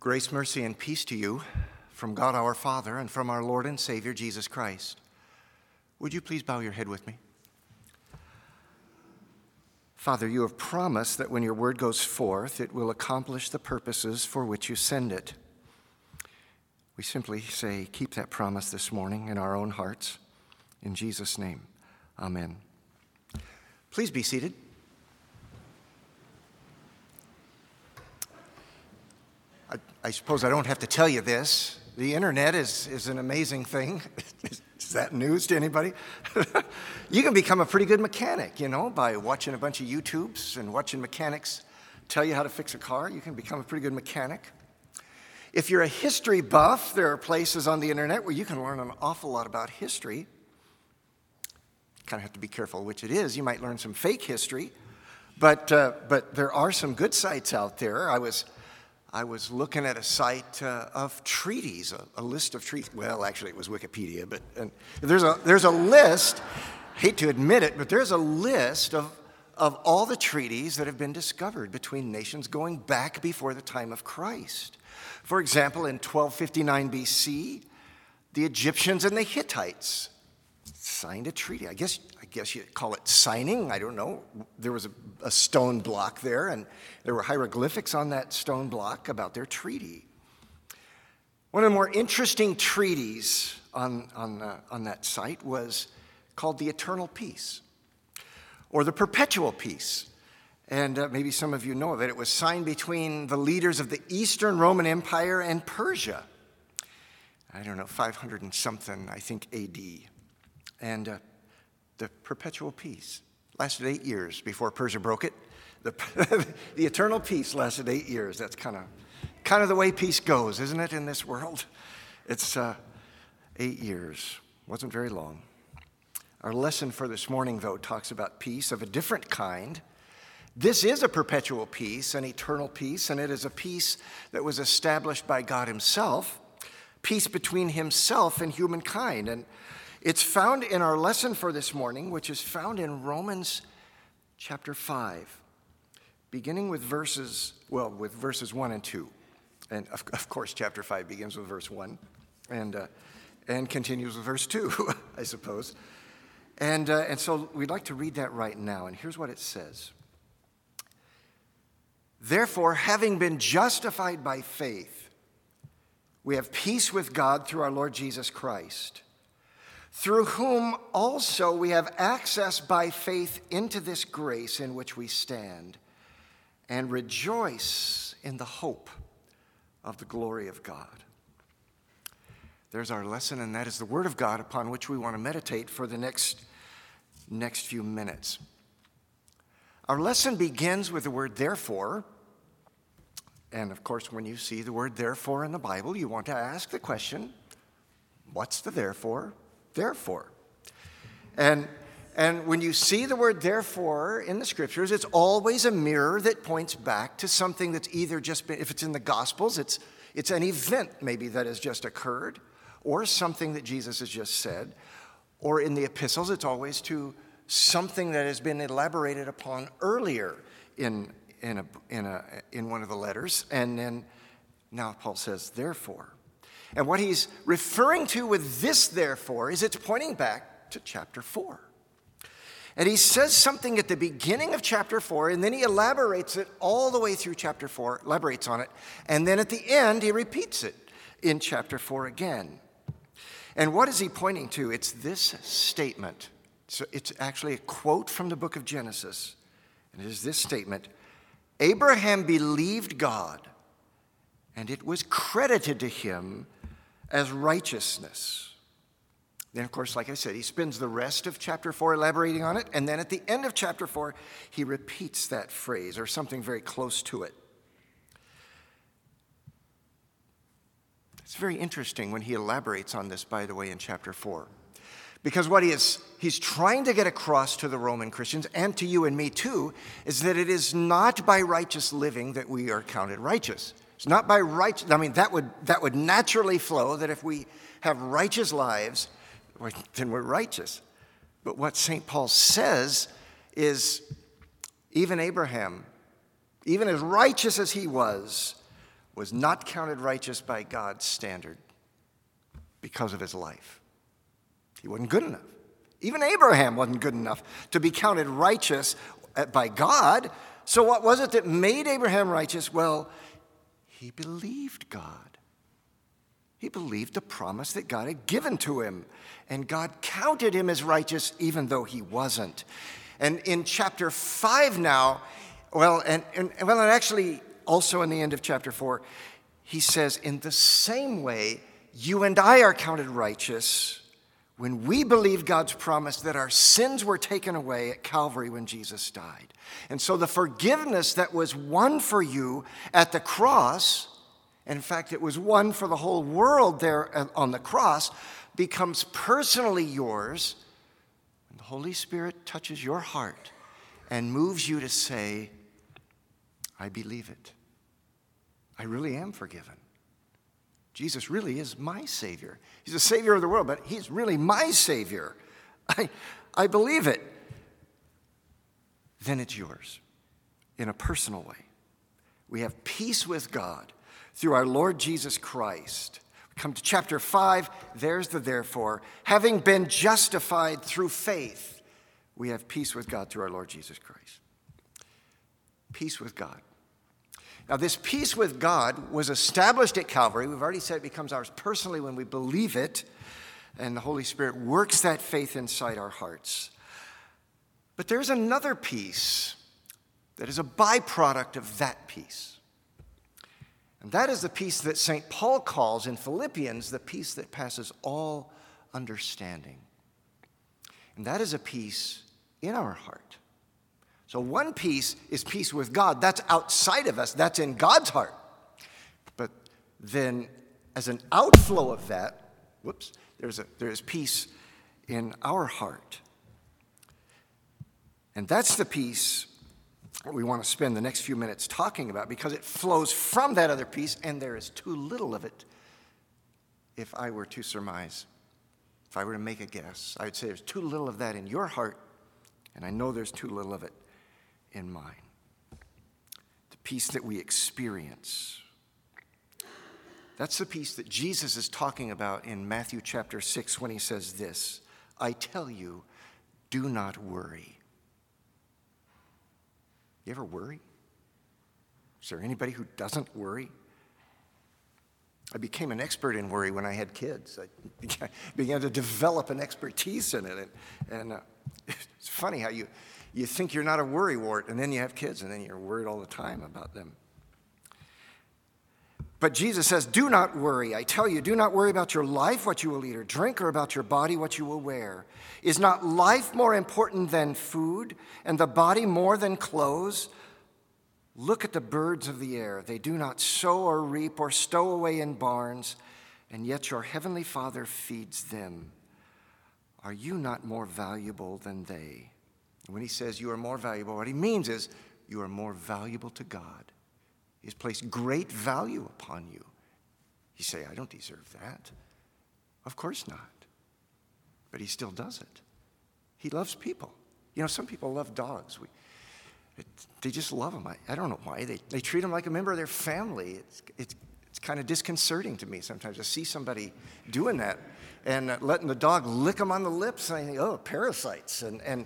Grace, mercy, and peace to you from God our Father and from our Lord and Savior, Jesus Christ. Would you please bow your head with me? Father, you have promised that when your word goes forth, it will accomplish the purposes for which you send it. We simply say, keep that promise this morning in our own hearts. In Jesus' name, amen. Please be seated. I suppose I don't have to tell you this. The internet is an amazing thing. Is that news to anybody? You can become a pretty good mechanic, by watching a bunch of YouTubes and watching mechanics tell you how to fix a car. You can become a pretty good mechanic. If you're a history buff, there are places on the internet where you can learn an awful lot about history. You kind of have to be careful which it is. You might learn some fake history, but there are some good sites out there. I was looking at a site of treaties, a list of treaties. Well, actually, it was Wikipedia, but there's a list. Hate to admit it, but there's a list of all the treaties that have been discovered between nations going back before the time of Christ. For example, in 1259 BC, the Egyptians and the Hittites signed a treaty. I guess you'd call it signing. I don't know. There was a stone block there, and there were hieroglyphics on that stone block about their treaty. One of the more interesting treaties on that site was called the Eternal Peace, or the Perpetual Peace. And maybe some of you know of it. It was signed between the leaders of the Eastern Roman Empire and Persia. 500 and something, I think, AD. And the Perpetual Peace lasted 8 years before Persia broke it. The Eternal Peace lasted 8 years. That's kind of the way peace goes, isn't it, in this world? It's 8 years. Wasn't very long. Our lesson for this morning, though, talks about peace of a different kind. This is a perpetual peace, an eternal peace, and it is a peace that was established by God himself, peace between himself and humankind. And it's found in our lesson for this morning, which is found in Romans chapter 5, beginning with verses 1 and 2. And of course, chapter 5 begins with verse 1 and continues with verse 2, I suppose. And so we'd like to read that right now. And here's what it says. Therefore, having been justified by faith, we have peace with God through our Lord Jesus Christ, through whom also we have access by faith into this grace in which we stand, and rejoice in the hope of the glory of God. There's our lesson, and that is the Word of God upon which we want to meditate for the next few minutes. Our lesson begins with the word therefore. And of course, when you see the word therefore in the Bible, you want to ask the question, what's the therefore? Therefore. And when you see the word therefore in the scriptures, it's always a mirror that points back to something that's either just been, if it's in the Gospels, it's an event maybe that has just occurred, or something that Jesus has just said, or in the epistles, it's always to something that has been elaborated upon earlier in one of the letters. And then now Paul says, therefore. And what he's referring to with this therefore is it's pointing back to chapter 4. And he says something at the beginning of chapter 4, and then he elaborates it all the way through chapter 4, elaborates on it, and then at the end he repeats it in chapter 4 again. And what is he pointing to? It's this statement. So it's actually a quote from the book of Genesis. And it is this statement: Abraham believed God, and it was credited to him as righteousness. Then, of course, like I said, he spends the rest of chapter 4 elaborating on it, and then at the end of chapter 4, he repeats that phrase or something very close to it. It's very interesting when he elaborates on this, by the way, in chapter 4. Because what he's trying to get across to the Roman Christians, and to you and me too, is that it is not by righteous living that we are counted righteous. It's not by righteous. I mean, that would naturally flow that if we have righteous lives, then we're righteous. But what St. Paul says is even Abraham, even as righteous as he was was not counted righteous by God's standard because of his life. He wasn't good enough. Even Abraham wasn't good enough to be counted righteous by God. So what was it that made Abraham righteous? Well, he believed God. He believed the promise that God had given to him. And God counted him as righteous even though he wasn't. And in chapter 5 now, and actually also in the end of chapter 4, he says, in the same way, you and I are counted righteous when we believe God's promise that our sins were taken away at Calvary when Jesus died. And so the forgiveness that was won for you at the cross, in fact, it was won for the whole world there on the cross, becomes personally yours when the Holy Spirit touches your heart and moves you to say, I believe it. I really am forgiven. Jesus really is my Savior. He's the Savior of the world, but he's really my Savior. I believe it. Then it's yours in a personal way. We have peace with God through our Lord Jesus Christ. We come to chapter 5, there's the therefore. Having been justified through faith, we have peace with God through our Lord Jesus Christ. Peace with God. Now, this peace with God was established at Calvary. We've already said it becomes ours personally when we believe it, and the Holy Spirit works that faith inside our hearts. But there's another peace that is a byproduct of that peace. And that is the peace that St. Paul calls in Philippians the peace that passes all understanding. And that is a peace in our heart. So one peace is peace with God. That's outside of us. That's in God's heart. But then as an outflow of that, there's peace in our heart. And that's the peace we want to spend the next few minutes talking about because it flows from that other peace, and there is too little of it. If I were to surmise, if I were to make a guess, I would say there's too little of that in your heart, and I know there's too little of it in mine. The peace that we experience. That's the peace that Jesus is talking about in Matthew chapter 6 when he says this, I tell you, do not worry. You ever worry? Is there anybody who doesn't worry? I became an expert in worry when I had kids. I began to develop an expertise in it. And it's funny how you think you're not a worrywart, and then you have kids, and then you're worried all the time about them. But Jesus says, do not worry. I tell you, do not worry about your life, what you will eat or drink, or about your body, what you will wear. Is not life more important than food, and the body more than clothes? Look at the birds of the air. They do not sow or reap or stow away in barns, and yet your heavenly Father feeds them. Are you not more valuable than they? When he says you are more valuable, what he means is you are more valuable to God. He's placed great value upon you. You say, I don't deserve that. Of course not. But he still does it. He loves people. You know, some people love dogs. They just love them. I don't know why. They treat them like a member of their family. It's kind of disconcerting to me sometimes to see somebody doing that and letting the dog lick them on the lips and I think, oh, parasites.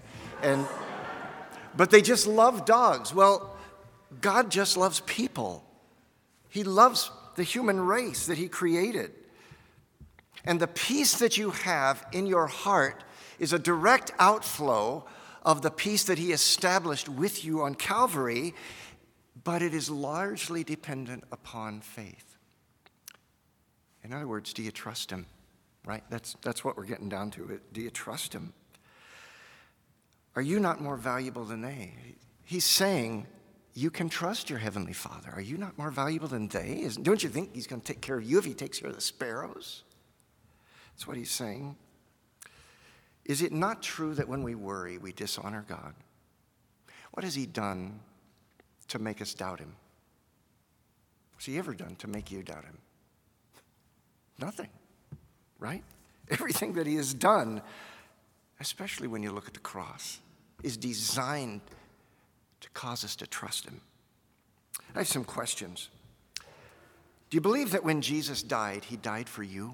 But they just love dogs. Well, God just loves people. He loves the human race that he created. And the peace that you have in your heart is a direct outflow of the peace that he established with you on Calvary, but it is largely dependent upon faith. In other words, do you trust him? Right? That's what we're getting down to. Do you trust him? Are you not more valuable than they? He's saying, you can trust your heavenly Father. Are you not more valuable than they? Don't you think he's going to take care of you if he takes care of the sparrows? That's what he's saying. Is it not true that when we worry, we dishonor God? What has he done to make us doubt him? What's he ever done to make you doubt him? Nothing, right? Everything that he has done, especially when you look at the cross, is designed to cause us to trust him. I have some questions. Do you believe that when Jesus died, he died for you?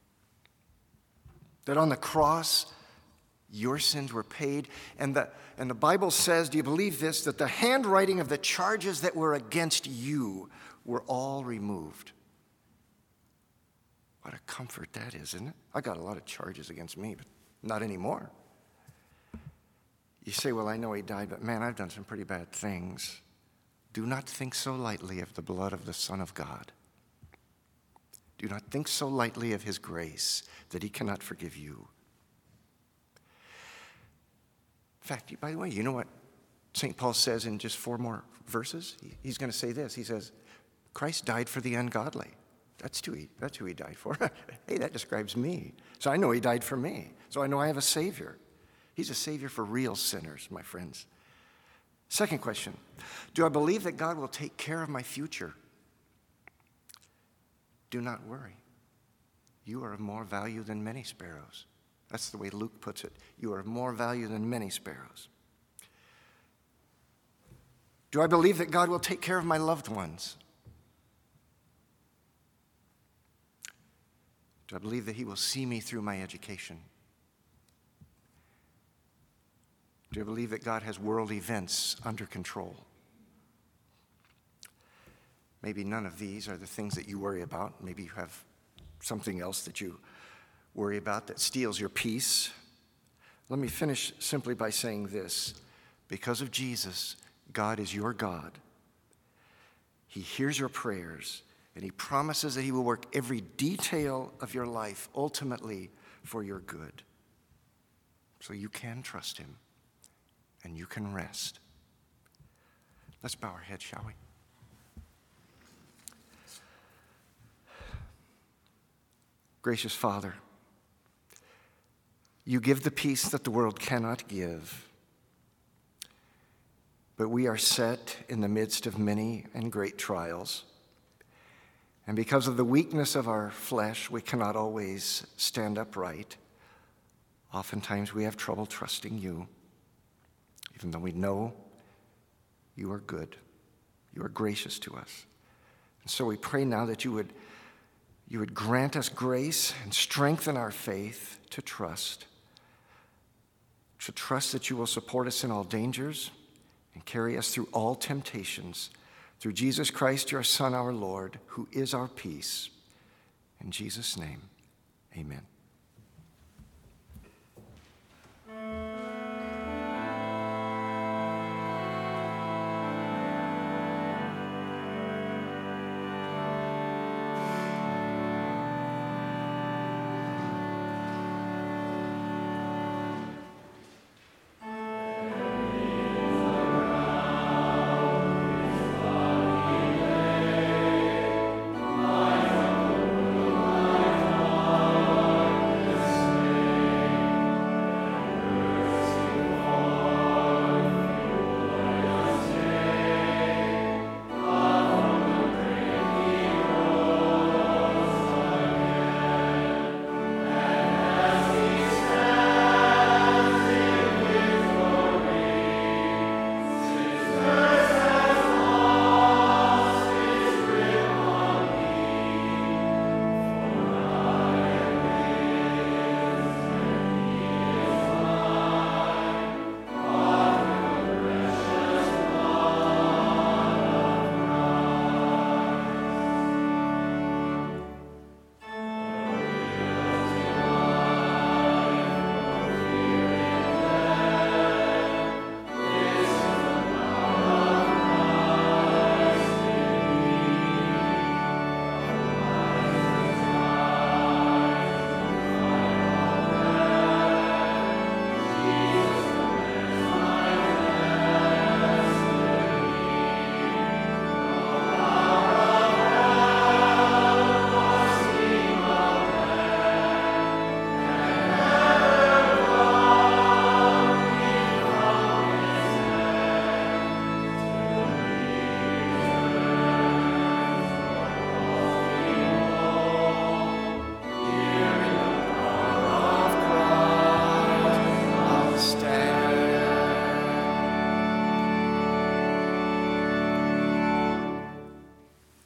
That on the cross, your sins were paid? And the Bible says, do you believe this? That the handwriting of the charges that were against you were all removed. What a comfort that is, isn't it? I got a lot of charges against me, but not anymore. You say, well, I know he died, but man, I've done some pretty bad things. Do not think so lightly of the blood of the Son of God. Do not think so lightly of his grace that he cannot forgive you. In fact, by the way, you know what St. Paul says in just 4 more verses? He's going to say this. He says, Christ died for the ungodly. That's who he died for. Hey, that describes me. So I know he died for me. So I know I have a Savior. He's a Savior for real sinners, my friends. Second question, do I believe that God will take care of my future? Do not worry. You are of more value than many sparrows. That's the way Luke puts it. You are of more value than many sparrows. Do I believe that God will take care of my loved ones? Do I believe that he will see me through my education? Do I believe that God has world events under control? Maybe none of these are the things that you worry about. Maybe you have something else that you worry about that steals your peace. Let me finish simply by saying this. Because of Jesus, God is your God. He hears your prayers, and he promises that he will work every detail of your life ultimately for your good. So you can trust him, and you can rest. Let's bow our heads, shall we? Gracious Father, you give the peace that the world cannot give. But we are set in the midst of many and great trials. And because of the weakness of our flesh, we cannot always stand upright. Oftentimes we have trouble trusting you, even though we know you are good. You are gracious to us. And so we pray now that you would grant us grace and strengthen our faith to trust that you will support us in all dangers and carry us through all temptations, through Jesus Christ, your Son, our Lord, who is our peace. In Jesus' name, amen.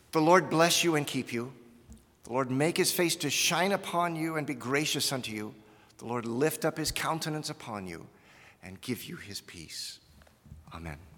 The Lord bless you and keep you. The Lord make his face to shine upon you and be gracious unto you. The Lord lift up his countenance upon you and give you his peace. Amen.